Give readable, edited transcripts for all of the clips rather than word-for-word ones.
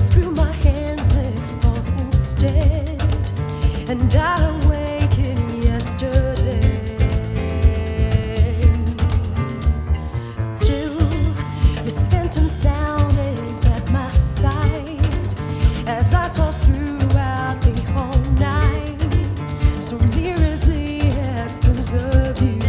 through my hands, it falls instead, and I awaken yesterday. Still, your sentence sound is at my side as I toss throughout the whole night, so near as the absence of you.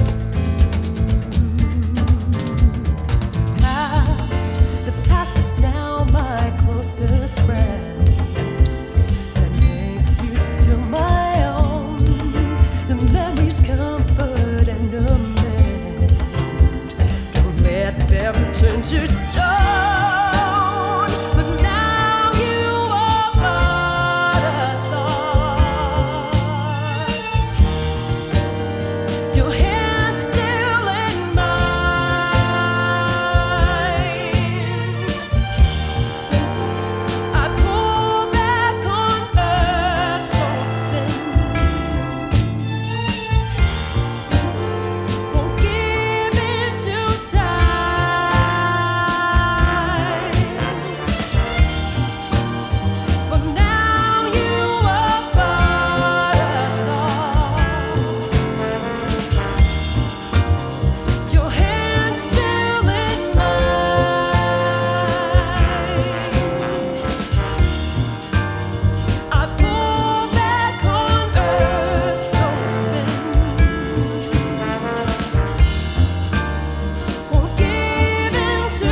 The past is now my closest friend, that makes you still my own. The memories comfort and amend. Don't let them turn to stone. But now you are but a thought. Your hand's still in mine. I pull back on earth so thin, won't give in to time. For now you are but a thought. Your hand's still in mine. I pull back on earth so thin, won't give in to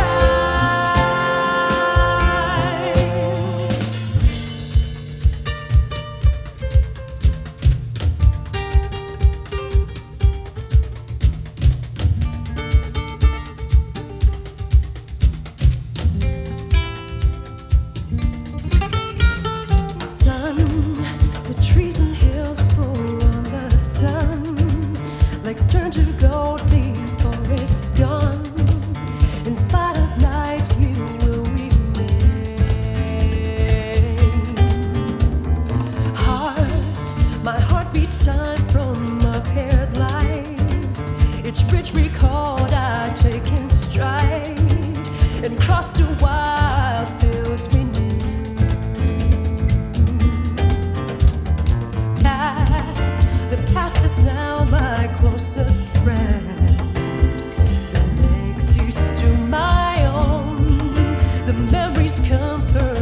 sun. The trees and hills full on the sun, lakes turn to gold before it's gone. In spite of night, you will remain. Heart, my heart beats time from our paired lives. Each bridge recalled, I take in stride and cross to wild fields renewed. The past is now my closest friend, that makes you still my own. The memories comfort